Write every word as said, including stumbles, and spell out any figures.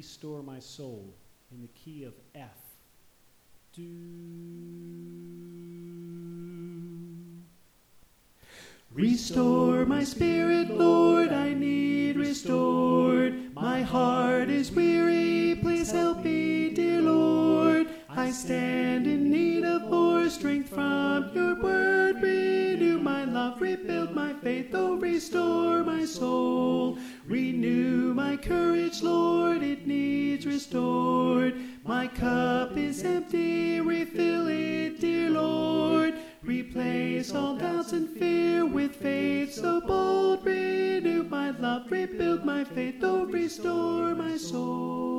restore my soul in the key of F. Do. Restore my spirit, Lord, I need restored. My heart is weary, please help me, dear Lord. I stand in need of more strength from your word. Renew my love, rebuild my faith, oh, restore my soul. Renew my courage, Lord, it needs restored. My cup is empty, refill it, dear Lord. Replace all doubts and fear with faith so bold. Renew my love, rebuild my faith, oh, restore my soul.